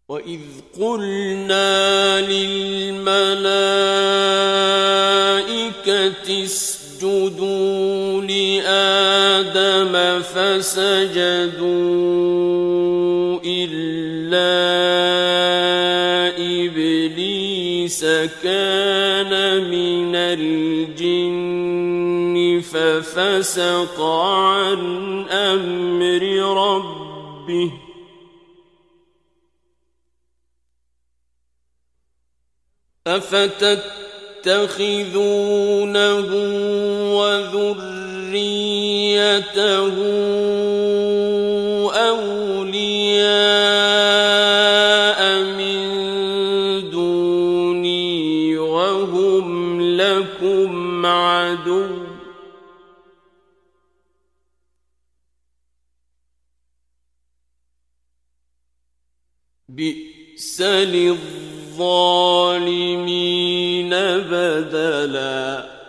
وَإِذْ قُلْنَا لِلْمَلَائِكَةِ اسْجُدُوا لِآدَمَ فَسَجَدُوا إِلَّا إِبْلِيسَ كَانَ مِنَ الْجِنِّ فَفَسَقَ عَنْ أَمْرِ رَبِّهِ أَفَتَتَّخِذُونَهُ وَذُرِّيَّتَهُ أَوْلِيَاءَ مِن دُونِي وَهُمْ لَكُمْ عَدُوٌّ ۚ بِئْسَ لِلظَّالِمِينَ بَدَلًا